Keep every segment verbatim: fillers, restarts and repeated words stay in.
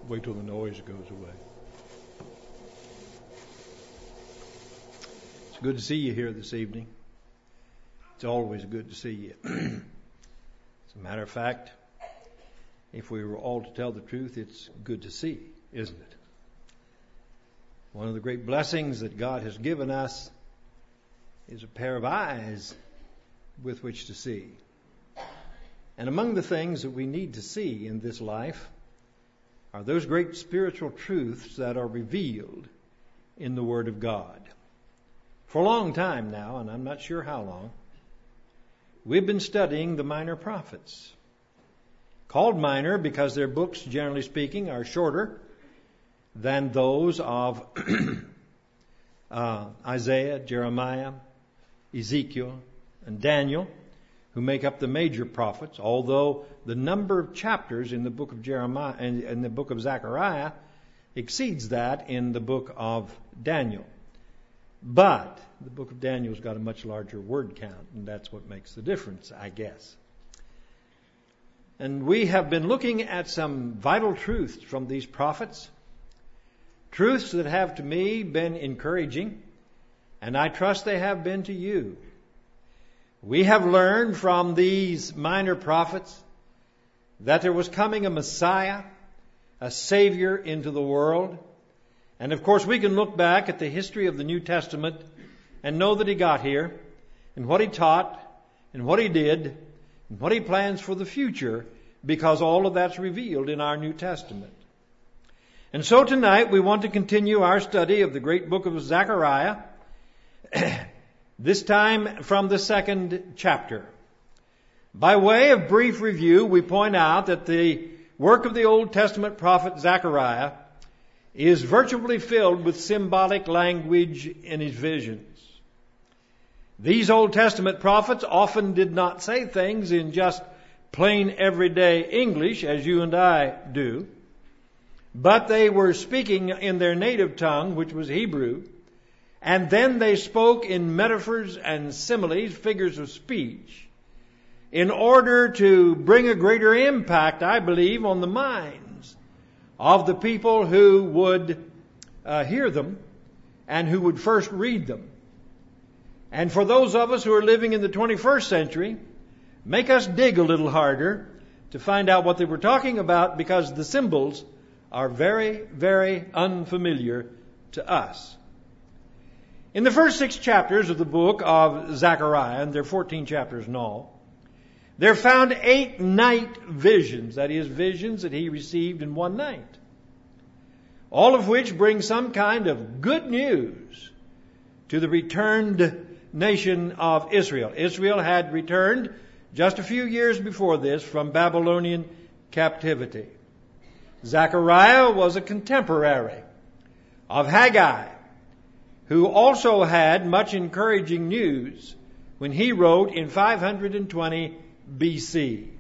Wait till the noise goes away. It's good to see you here this evening. It's always good to see you. As a matter of fact, if we were all to tell the truth, it's good to see, isn't it? One of the great blessings that God has given us is a pair of eyes with which to see. And among the things that we need to see in this life are those great spiritual truths that are revealed in the Word of God. For a long time now, and I'm not sure how long, we've been studying the minor prophets. Called minor because their books, generally speaking, are shorter than those of uh, Isaiah, Jeremiah, Ezekiel, and Daniel, who make up the major prophets, although the number of chapters in the book of Jeremiah and in the book of Zechariah exceeds that in the book of Daniel. But the book of Daniel's got a much larger word count, and that's what makes the difference, I guess. And we have been looking at some vital truths from these prophets, truths that have to me been encouraging, and I trust they have been to you. We have learned from these minor prophets that there was coming a Messiah, a Savior into the world. And of course we can look back at the history of the New Testament and know that He got here, and what He taught, and what He did, and what He plans for the future, because all of that's revealed in our New Testament. And so tonight we want to continue our study of the great book of Zechariah, this time from the second chapter. By way of brief review, we point out that the work of the Old Testament prophet Zechariah is virtually filled with symbolic language in his visions. These Old Testament prophets often did not say things in just plain everyday English as you and I do, but they were speaking in their native tongue, which was Hebrew, and then they spoke in metaphors and similes, figures of speech, in order to bring a greater impact, I believe, on the minds of the people who would uh, hear them and who would first read them. And for those of us who are living in the twenty-first century, make us dig a little harder to find out what they were talking about, because the symbols are very, very unfamiliar to us. In the first six chapters of the book of Zechariah, and there are fourteen chapters in all, there are found eight night visions, that is, visions that he received in one night, all of which bring some kind of good news to the returned nation of Israel. Israel had returned just a few years before this from Babylonian captivity. Zechariah was a contemporary of Haggai, who also had much encouraging news when he wrote in five hundred twenty B C.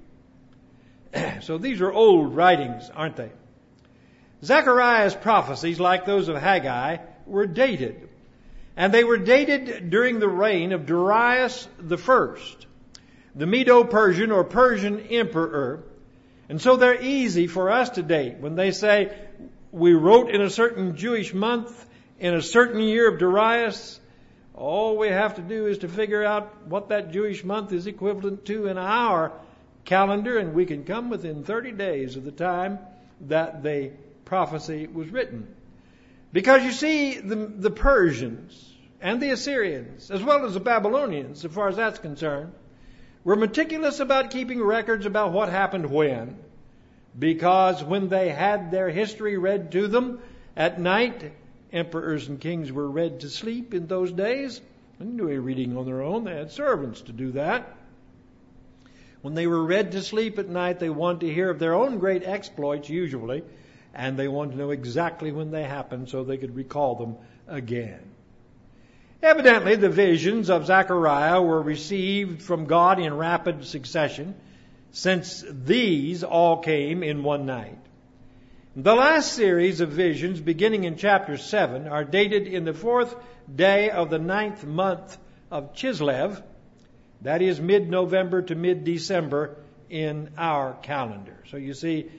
So these are old writings, aren't they? Zechariah's prophecies, like those of Haggai, were dated. And they were dated during the reign of Darius the First, the Medo-Persian or Persian emperor. And so they're easy for us to date. When they say, we wrote in a certain Jewish month, in a certain year of Darius, all we have to do is to figure out what that Jewish month is equivalent to in our calendar, and we can come within thirty days of the time that the prophecy was written. Because you see, the, the Persians and the Assyrians, as well as the Babylonians, as far as that's concerned, were meticulous about keeping records about what happened when. Because when they had their history read to them at night, emperors and kings were read to sleep in those days. They didn't do any reading on their own. They had servants to do that. When they were read to sleep at night, they wanted to hear of their own great exploits, usually, and they wanted to know exactly when they happened so they could recall them again. Evidently, the visions of Zechariah were received from God in rapid succession, since these all came in one night. The last series of visions, beginning in chapter seven, are dated in the fourth day of the ninth month of Chislev, that is mid-November to mid-December in our calendar. So you see,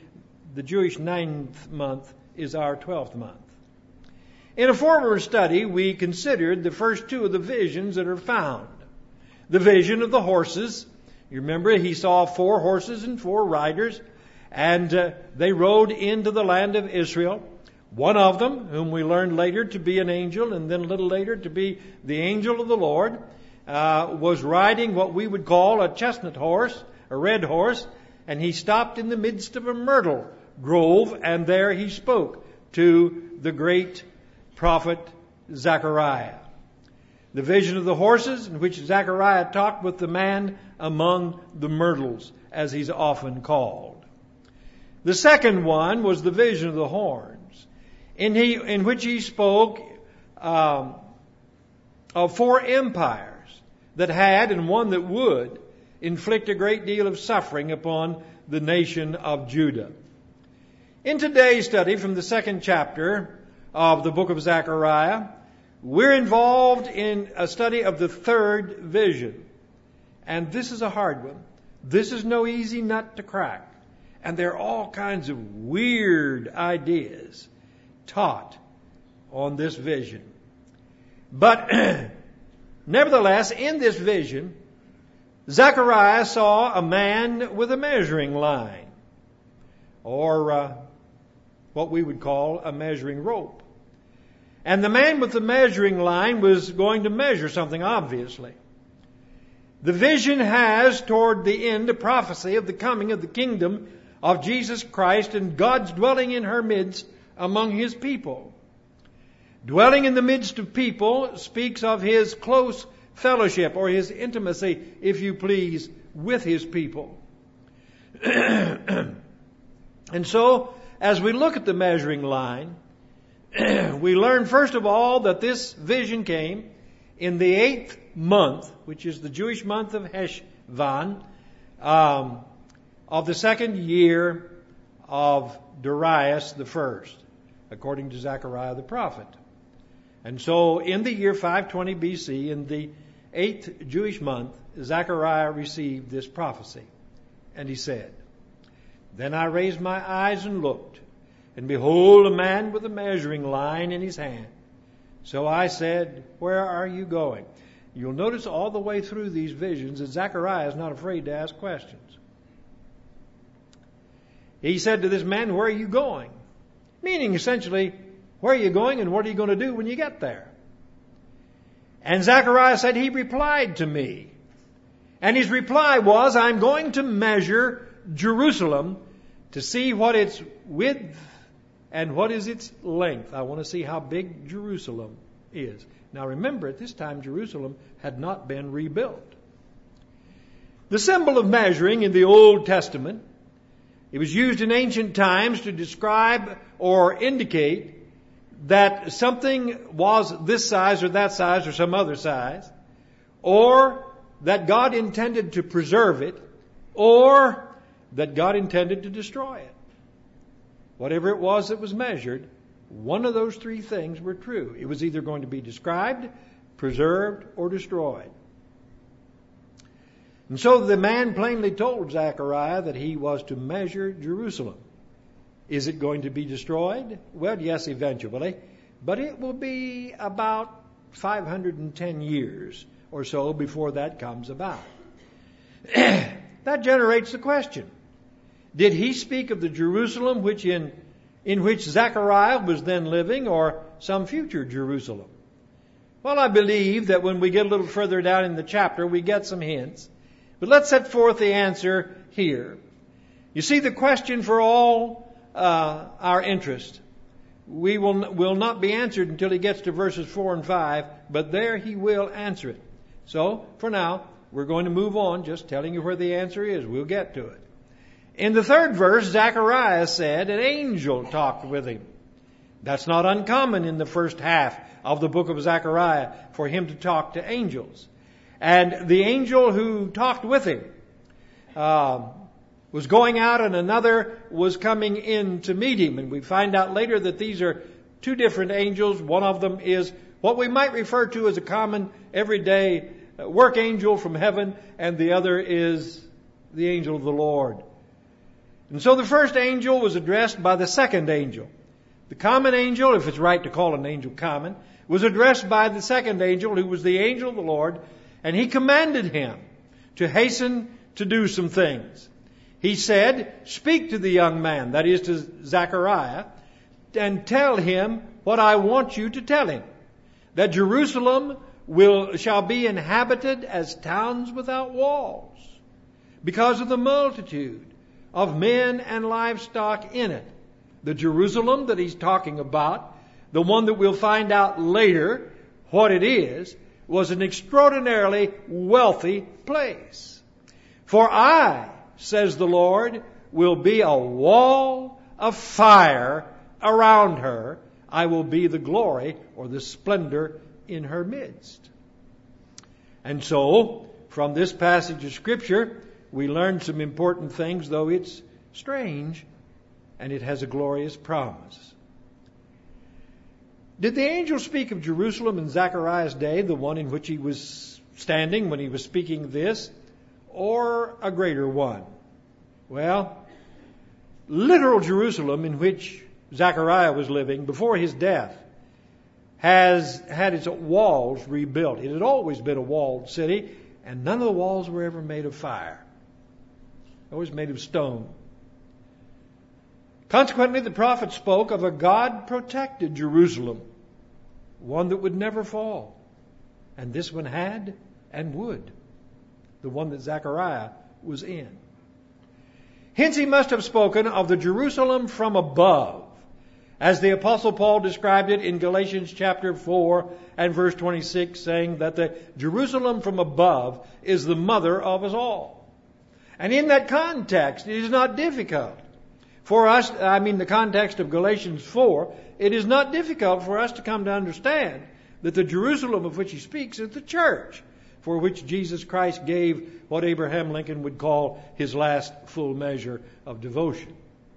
the Jewish ninth month is our twelfth month. In a former study, we considered the first two of the visions that are found. The vision of the horses. You remember he saw four horses and four riders, and uh, they rode into the land of Israel. One of them, whom we learned later to be an angel, and then a little later to be the angel of the Lord, uh, was riding what we would call a chestnut horse, a red horse, and he stopped in the midst of a myrtle grove, and there he spoke to the great prophet Zechariah. The vision of the horses, in which Zechariah talked with the man among the myrtles, as he's often called. The second one was the vision of the horns, in, he, in which he spoke um, of four empires that had, and one that would, inflict a great deal of suffering upon the nation of Judah. In today's study from the second chapter of the book of Zechariah, we're involved in a study of the third vision. And this is a hard one. This is no easy nut to crack. And there are all kinds of weird ideas taught on this vision. But nevertheless, in this vision, Zechariah saw a man with a measuring line, or uh, what we would call a measuring rope. And the man with the measuring line was going to measure something, obviously. The vision has, toward the end, a prophecy of the coming of the kingdom of Jesus Christ and God's dwelling in her midst among His people. Dwelling in the midst of people speaks of His close fellowship, or His intimacy, if you please, with His people. And so, as we look at the measuring line, we learn first of all that this vision came in the eighth month, which is the Jewish month of Heshvan, um, of the second year of Darius the first, according to Zechariah the prophet. And so in the year five twenty B C, in the eighth Jewish month, Zechariah received this prophecy. And he said, "Then I raised my eyes and looked, and behold, a man with a measuring line in his hand. So I said, where are you going?" You'll notice all the way through these visions that Zechariah is not afraid to ask questions. He said to this man, "Where are you going?" Meaning essentially, where are you going and what are you going to do when you get there? And Zechariah said, he replied to me. And his reply was, "I'm going to measure Jerusalem to see what its width and what is its length." I want to see how big Jerusalem is. Now remember, at this time, Jerusalem had not been rebuilt. The symbol of measuring in the Old Testament, it was used in ancient times to describe or indicate that something was this size or that size or some other size, or that God intended to preserve it, or that God intended to destroy it. Whatever it was that was measured, one of those three things were true. It was either going to be described, preserved, or destroyed. And so the man plainly told Zechariah that he was to measure Jerusalem. Is it going to be destroyed? Well, yes, eventually. But it will be about five hundred ten years or so before that comes about. That generates the question. Did he speak of the Jerusalem which in, in which Zechariah was then living, or some future Jerusalem? Well, I believe that when we get a little further down in the chapter, we get some hints. But let's set forth the answer here. You see, the question for all uh, our interest, we will, will not be answered until he gets to verses four and five, but there he will answer it. So, for now, we're going to move on, just telling you where the answer is. We'll get to it. In the third verse, Zechariah said an angel talked with him. That's not uncommon in the first half of the book of Zechariah for him to talk to angels. And the angel who talked with him uh, was going out, and another was coming in to meet him. And we find out later that these are two different angels. One of them is what we might refer to as a common everyday work angel from heaven, and the other is the angel of the Lord. And so the first angel was addressed by the second angel. The common angel, if it's right to call an angel common, was addressed by the second angel, who was the angel of the Lord, and he commanded him to hasten to do some things. He said, "Speak to the young man," that is to Zechariah, "and tell him what I want you to tell him, that Jerusalem will shall be inhabited as towns without walls, because of the multitude of men and livestock in it." The Jerusalem that he's talking about, the one that we'll find out later what it is, was an extraordinarily wealthy place. "For I, says the Lord, will be a wall of fire around her. I will be the glory or the splendor in her midst." And so, from this passage of Scripture, we learn some important things, though it's strange, and it has a glorious promise. Did the angel speak of Jerusalem in Zechariah's day, the one in which he was standing when he was speaking this, or a greater one? Well, literal Jerusalem, in which Zechariah was living before his death, has had its walls rebuilt. It had always been a walled city, and none of the walls were ever made of fire. Always made of stone. Consequently, the prophet spoke of a God-protected Jerusalem, one that would never fall. And this one had and would, the one that Zechariah was in. Hence he must have spoken of the Jerusalem from above, as the Apostle Paul described it in Galatians chapter four and verse twenty-six, saying that the Jerusalem from above is the mother of us all. And in that context, it is not difficult for us, I mean the context of Galatians four, it is not difficult for us to come to understand that the Jerusalem of which he speaks is the church, for which Jesus Christ gave what Abraham Lincoln would call his last full measure of devotion.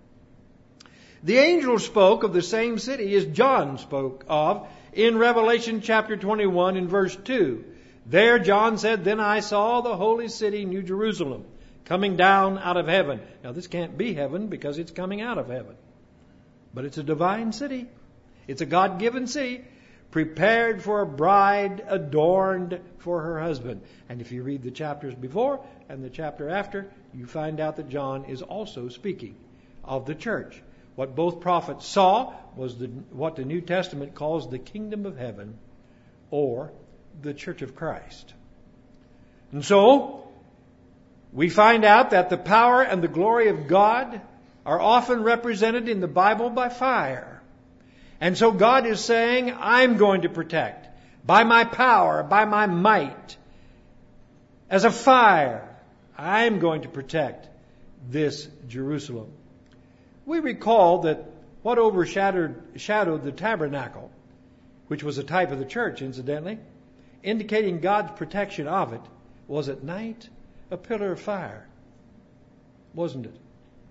The angel spoke of the same city as John spoke of in Revelation chapter twenty-one in verse two. There John said, "Then I saw the holy city, New Jerusalem, coming down out of heaven." Now this can't be heaven because it's coming out of heaven. But it's a divine city. It's a God-given city, prepared for a bride adorned for her husband. And if you read the chapters before and the chapter after, you find out that John is also speaking of the church. What both prophets saw was the, what the New Testament calls the kingdom of heaven, or the church of Christ. And so, we find out that the power and the glory of God are often represented in the Bible by fire. And so God is saying, I'm going to protect by my power, by my might, as a fire. I'm going to protect this Jerusalem. We recall that what overshadowed shadowed the tabernacle, which was a type of the church, incidentally, indicating God's protection of it, was at night a pillar of fire, wasn't it?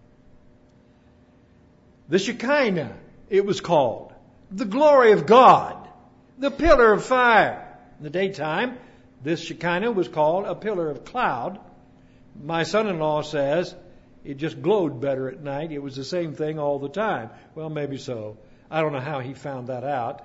The Shekinah, it was called, the glory of God, the pillar of fire. In the daytime, this Shekinah was called a pillar of cloud. My son-in-law says it just glowed better at night. It was the same thing all the time. Well, maybe so. I don't know how he found that out.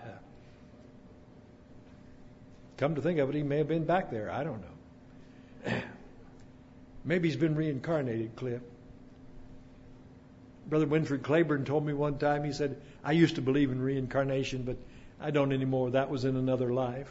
Come to think of it, he may have been back there. I don't know. Maybe he's been reincarnated, Cliff. Brother Winfred Claiborne told me one time, he said, I used to believe in reincarnation, but I don't anymore. That was in another life.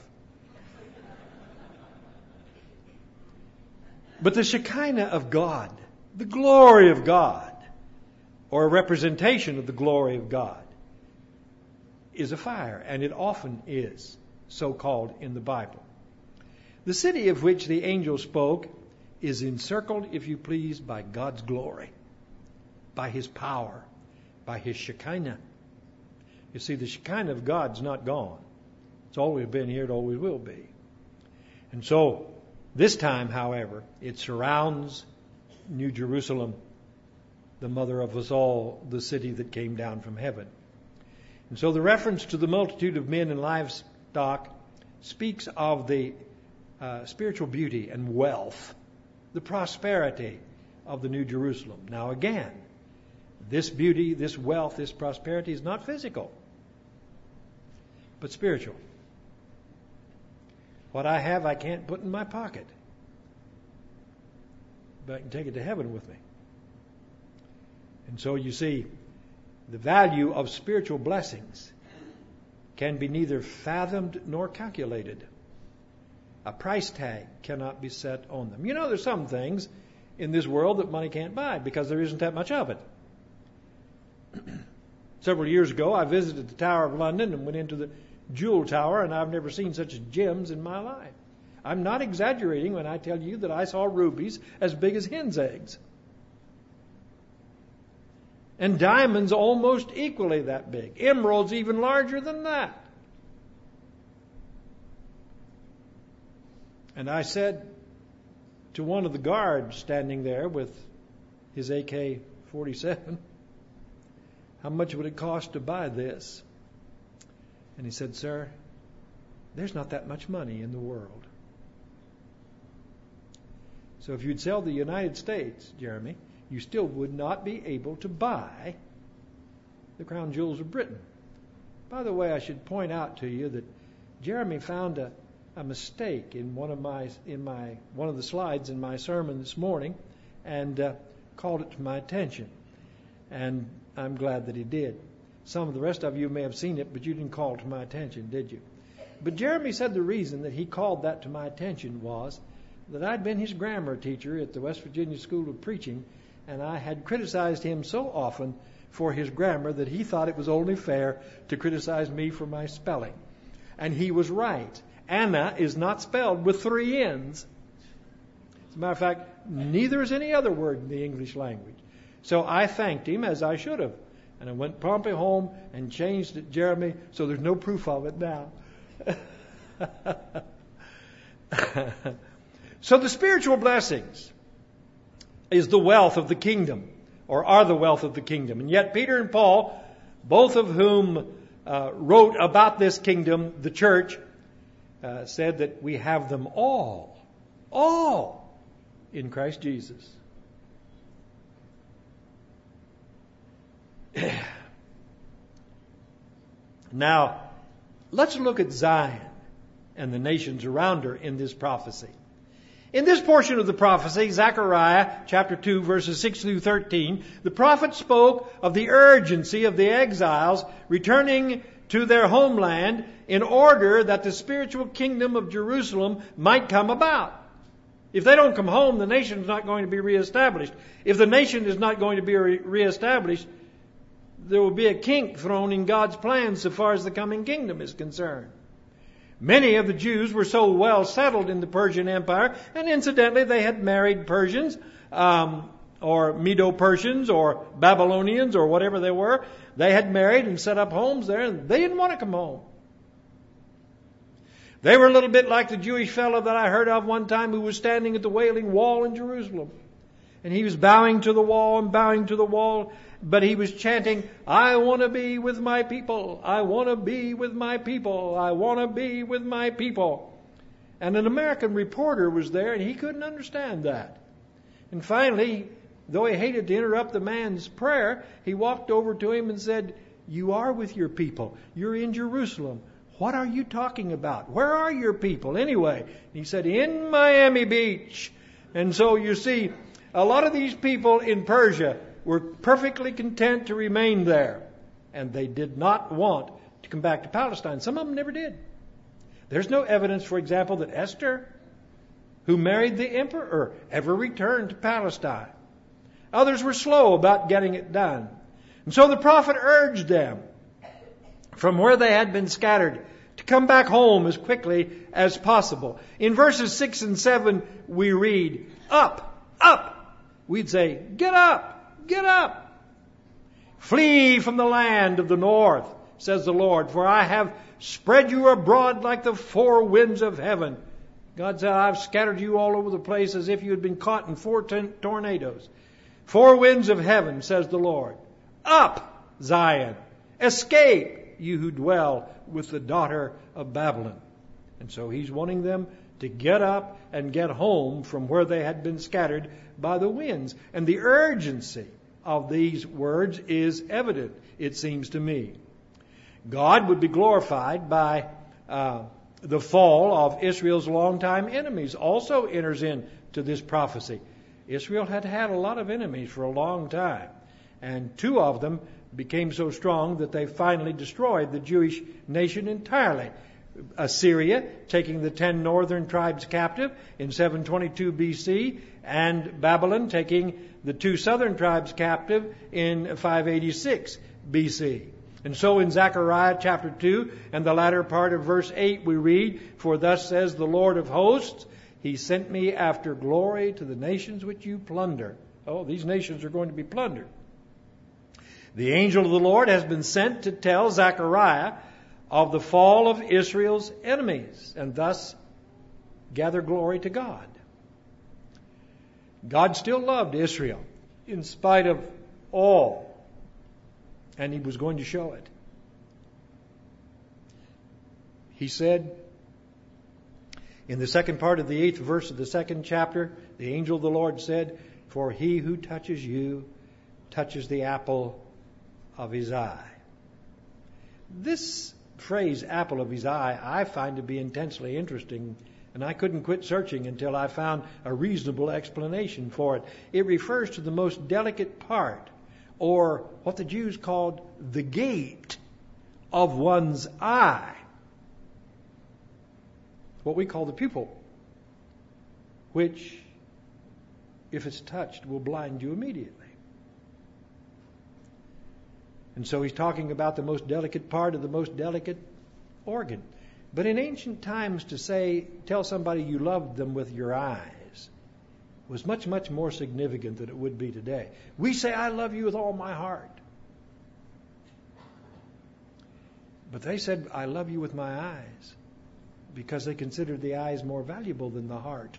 But the Shekinah of God, the glory of God, or a representation of the glory of God, is a fire, and it often is so called in the Bible. The city of which the angel spoke is encircled, if you please, by God's glory, by His power, by His Shekinah. You see, the Shekinah of God's not gone. It's always been here, it always will be. And so, this time, however, it surrounds New Jerusalem, the mother of us all, the city that came down from heaven. And so the reference to the multitude of men and livestock speaks of the uh, spiritual beauty and wealth, the prosperity of the New Jerusalem. Now again, This beauty, this wealth, this prosperity is not physical, but spiritual. What I have, I can't put in my pocket, but I can take it to heaven with me. And so you see, the value of spiritual blessings can be neither fathomed nor calculated. A price tag cannot be set on them. You know, there's some things in this world that money can't buy because there isn't that much of it. Several years ago, I visited the Tower of London and went into the Jewel Tower, and I've never seen such gems in my life. I'm not exaggerating when I tell you that I saw rubies as big as hen's eggs. And diamonds almost equally that big. Emeralds even larger than that. And I said to one of the guards standing there with his A K forty-seven, how much would it cost to buy this? And he said, sir, there's not that much money in the world. So if you'd sell the United States, Jeremy, you still would not be able to buy the crown jewels of Britain. By the way, I should point out to you that Jeremy found a, a mistake in one of my in my one of the slides in my sermon this morning, and uh, called it to my attention. And I'm glad that he did. Some of the rest of you may have seen it, but you didn't call it to my attention, did you? But Jeremy said the reason that he called that to my attention was that I'd been his grammar teacher at the West Virginia School of Preaching, and I had criticized him so often for his grammar that he thought it was only fair to criticize me for my spelling. And he was right. Anna is not spelled with three N's. As a matter of fact, neither is any other word in the English language. So I thanked him, as I should have. And I went promptly home and changed it, Jeremy, so there's no proof of it now. So the spiritual blessings is the wealth of the kingdom, or are the wealth of the kingdom. And yet Peter and Paul, both of whom uh, wrote about this kingdom, the church, uh, said that we have them all, all in Christ Jesus. Now, let's look at Zion and the nations around her in this prophecy. In this portion of the prophecy, Zechariah chapter two, verses six through thirteen, the prophet spoke of the urgency of the exiles returning to their homeland in order that the spiritual kingdom of Jerusalem might come about. If they don't come home, the nation is not going to be reestablished. If the nation is not going to be re- reestablished, there will be a kink thrown in God's plans so far as the coming kingdom is concerned. Many of the Jews were so well settled in the Persian Empire, and incidentally they had married Persians, um, or Medo-Persians, or Babylonians, or whatever they were. They had married and set up homes there, and they didn't want to come home. They were a little bit like the Jewish fellow that I heard of one time who was standing at the Wailing Wall in Jerusalem. And he was bowing to the wall and bowing to the wall, but he was chanting, I want to be with my people. I want to be with my people. I want to be with my people. And an American reporter was there, and he couldn't understand that. And finally, though he hated to interrupt the man's prayer, he walked over to him and said, you are with your people. You're in Jerusalem. What are you talking about? Where are your people anyway? He said, in Miami Beach. And so you see, a lot of these people in Persia were perfectly content to remain there. And they did not want to come back to Palestine. Some of them never did. There's no evidence, for example, that Esther, who married the emperor, ever returned to Palestine. Others were slow about getting it done. And so the prophet urged them from where they had been scattered to come back home as quickly as possible. In verses six and seven we read, up, up. We'd say, get up, get up. Flee from the land of the north, says the Lord, for I have spread you abroad like the four winds of heaven. God said, I've scattered you all over the place as if you had been caught in four ten- tornadoes. Four winds of heaven, says the Lord. Up, Zion. Escape, you who dwell with the daughter of Babylon. And so he's wanting them to get up and get home from where they had been scattered by the winds. And the urgency of these words is evident, it seems to me. God would be glorified by uh, the fall of Israel's longtime enemies also enters into this prophecy. Israel had had a lot of enemies for a long time, and two of them became so strong that they finally destroyed the Jewish nation entirely. Assyria, taking the ten northern tribes captive in seven twenty-two B C, and Babylon, taking the two southern tribes captive in five eighty-six B C. And so in Zechariah chapter two and the latter part of verse eight we read, "For thus says the Lord of hosts, He sent me after glory to the nations which you plunder." Oh, these nations are going to be plundered. The angel of the Lord has been sent to tell Zechariah of the fall of Israel's enemies and thus gather glory to God. God still loved Israel in spite of all, and He was going to show it. He said in the second part of the eighth verse of the second chapter, the angel of the Lord said, "For he who touches you touches the apple of His eye." This phrase, apple of His eye, I find to be intensely interesting, and I couldn't quit searching until I found a reasonable explanation for it. It refers to the most delicate part, or what the Jews called the gate of one's eye, what we call the pupil, which, if it's touched, will blind you immediately. And so he's talking about the most delicate part of the most delicate organ. But in ancient times, to say, tell somebody you loved them with your eyes was much, much more significant than it would be today. We say, "I love you with all my heart." But they said, "I love you with my eyes," because they considered the eyes more valuable than the heart.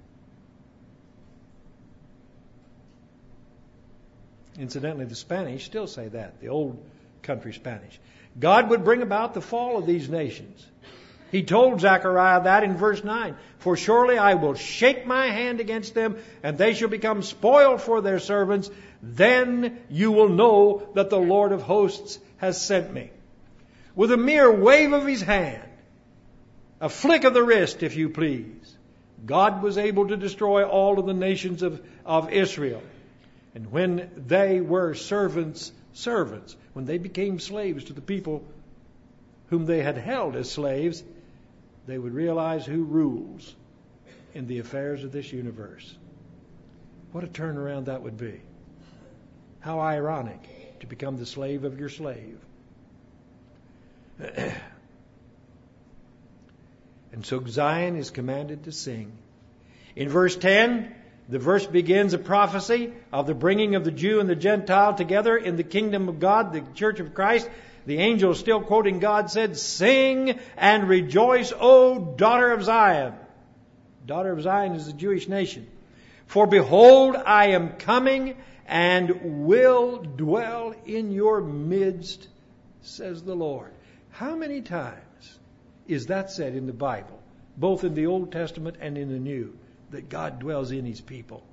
Incidentally, the Spanish still say that, the old country Spanish. God would bring about the fall of these nations. He told Zechariah that in verse nine, "For surely I will shake my hand against them, and they shall become spoil for their servants. Then you will know that the Lord of hosts has sent me." With a mere wave of His hand, a flick of the wrist, if you please, God was able to destroy all of the nations of, of Israel. And when they were servants' servants, when they became slaves to the people whom they had held as slaves, they would realize who rules in the affairs of this universe. What a turnaround that would be. How ironic to become the slave of your slave. And so Zion is commanded to sing. In verse ten, the verse begins a prophecy of the bringing of the Jew and the Gentile together in the kingdom of God, the church of Christ. The angel, still quoting God, said, "Sing and rejoice, O daughter of Zion." Daughter of Zion is the Jewish nation. "For behold, I am coming and will dwell in your midst, says the Lord." How many times is that said in the Bible, both in the Old Testament and in the New, that God dwells in His people?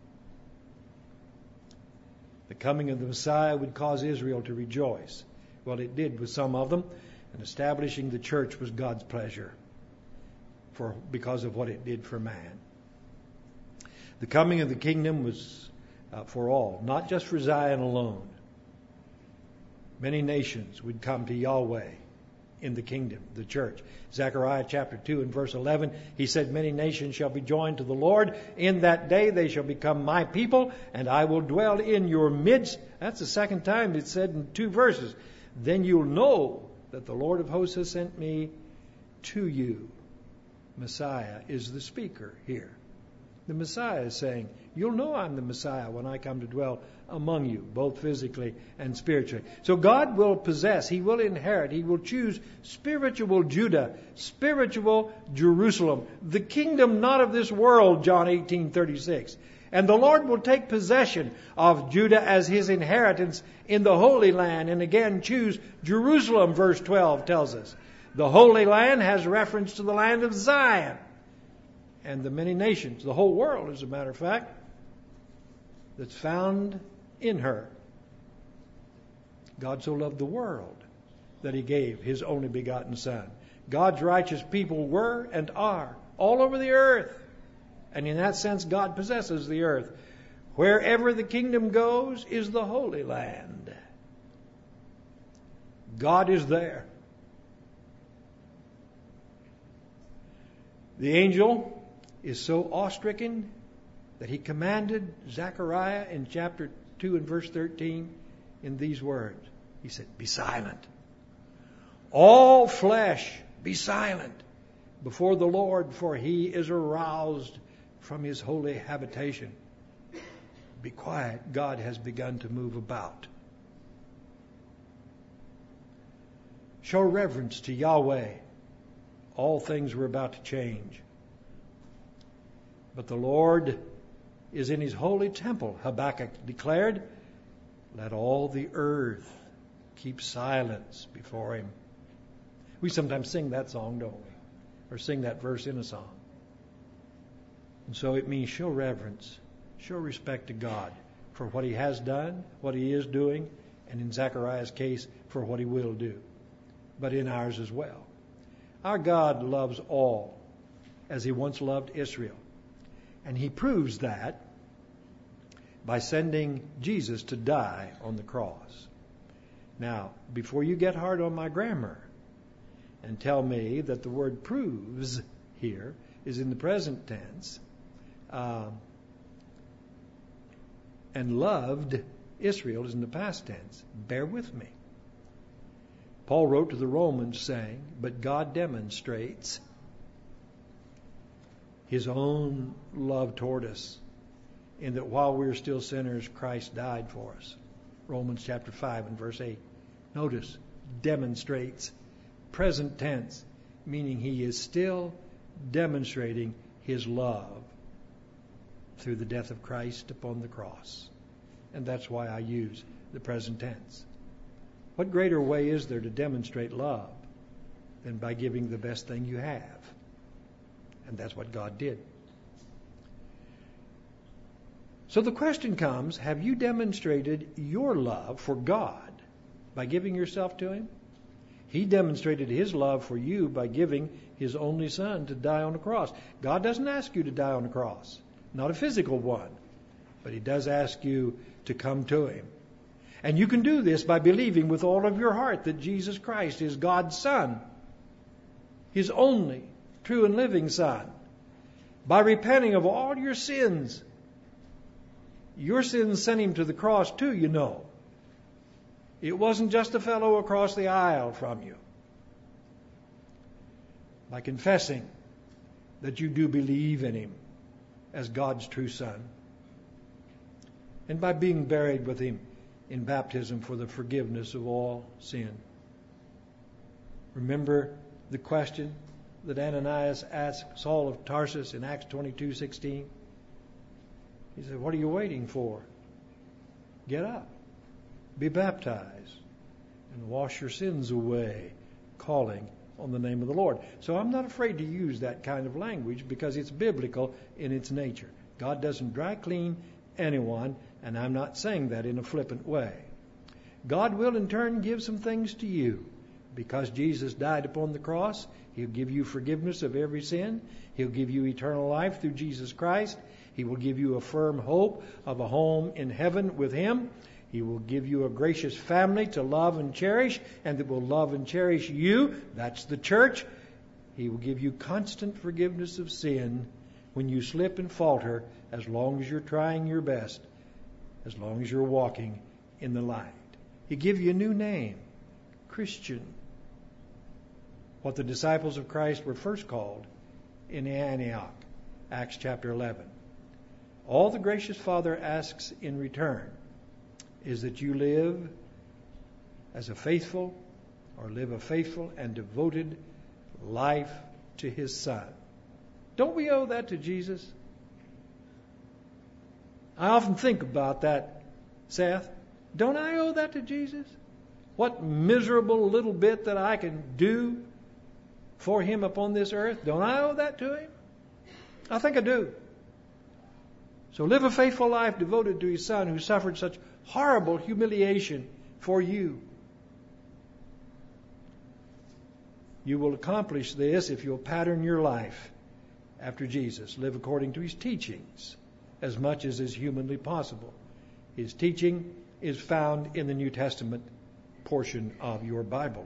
The coming of the Messiah would cause Israel to rejoice. Well, it did with some of them, and establishing the church was God's pleasure for because of what it did for man. The coming of the kingdom was uh, for all, not just for Zion alone. Many nations would come to Yahweh in the kingdom, the church. Zechariah chapter two and verse eleven, he said, "Many nations shall be joined to the Lord. In that day they shall become my people, and I will dwell in your midst." That's the second time it's said in two verses. "Then you'll know that the Lord of hosts has sent me to you." Messiah is the speaker here. The Messiah is saying, you'll know I'm the Messiah when I come to dwell among you, both physically and spiritually. So God will possess, He will inherit, He will choose spiritual Judah, spiritual Jerusalem, the kingdom not of this world, John eighteen thirty-six. And the Lord will take possession of Judah as His inheritance in the Holy Land, and again choose Jerusalem, verse twelve tells us. The Holy Land has reference to the land of Zion and the many nations, the whole world, as a matter of fact, that's found in her. God so loved the world that He gave His only begotten Son. God's righteous people were and are all over the earth. And in that sense, God possesses the earth. Wherever the kingdom goes is the Holy Land. God is there. The angel is so awe-stricken that he commanded Zechariah in chapter two and verse thirteen in these words. He said, "Be silent. All flesh, be silent before the Lord, for He is aroused from His holy habitation." Be quiet. God has begun to move about. Show reverence to Yahweh. All things were about to change. But the Lord is in His holy temple, Habakkuk declared. Let all the earth keep silence before Him. We sometimes sing that song, don't we? Or sing that verse in a song. And so it means show reverence, show respect to God for what He has done, what He is doing, and in Zechariah's case, for what He will do. But in ours as well. Our God loves all as He once loved Israel. And He proves that by sending Jesus to die on the cross. Now, before you get hard on my grammar and tell me that the word proves here is in the present tense, uh, and loved Israel is in the past tense, bear with me. Paul wrote to the Romans saying, but God demonstrates His own love toward us in that while we were still sinners, Christ died for us. Romans chapter five and verse eight. Notice, demonstrates, present tense, meaning He is still demonstrating His love through the death of Christ upon the cross. And that's why I use the present tense. What greater way is there to demonstrate love than by giving the best thing you have? And that's what God did. So the question comes, have you demonstrated your love for God by giving yourself to Him? He demonstrated His love for you by giving His only Son to die on the cross. God doesn't ask you to die on the cross, not a physical one, but He does ask you to come to Him. And you can do this by believing with all of your heart that Jesus Christ is God's Son, His only true and living Son. By repenting of all your sins. Your sins sent Him to the cross too, you know. It wasn't just a fellow across the aisle from you. By confessing that you do believe in Him as God's true Son. And by being buried with Him in baptism for the forgiveness of all sin. Remember the question that Ananias asked Saul of Tarsus in Acts twenty-two sixteen? He said, what are you waiting for? Get up, be baptized, and wash your sins away, calling on the name of the Lord. So I'm not afraid to use that kind of language because it's biblical in its nature. God doesn't dry clean anyone, and I'm not saying that in a flippant way. God will in turn give some things to you. Because Jesus died upon the cross, He'll give you forgiveness of every sin. He'll give you eternal life through Jesus Christ. He will give you a firm hope of a home in heaven with Him. He will give you a gracious family to love and cherish, and that will love and cherish you. That's the church. He will give you constant forgiveness of sin when you slip and falter, as long as you're trying your best, as long as you're walking in the light. He give you a new name, Christian. What the disciples of Christ were first called in Antioch, Acts chapter eleven. All the gracious Father asks in return is that you live as a faithful, or live a faithful and devoted life to His Son. Don't we owe that to Jesus? I often think about that, Seth. Don't I owe that to Jesus? What miserable little bit that I can do for Him upon this earth, don't I owe that to Him? I think I do. So live a faithful life devoted to His Son who suffered such horrible humiliation for you. You will accomplish this if you'll pattern your life after Jesus. Live according to His teachings as much as is humanly possible. His teaching is found in the New Testament portion of your Bible.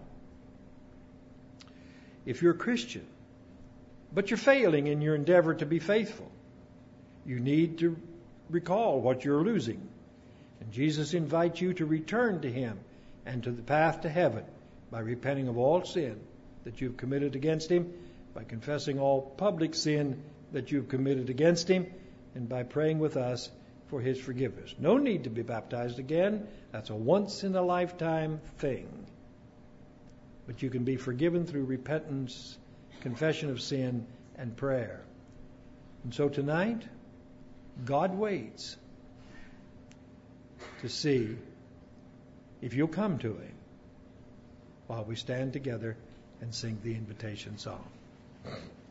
If you're a Christian, but you're failing in your endeavor to be faithful, you need to recall what you're losing. And Jesus invites you to return to Him and to the path to heaven by repenting of all sin that you've committed against Him, by confessing all public sin that you've committed against Him, and by praying with us for His forgiveness. No need to be baptized again. That's a once-in-a-lifetime thing. But you can be forgiven through repentance, confession of sin, and prayer. And so tonight, God waits to see if you'll come to Him while we stand together and sing the invitation song.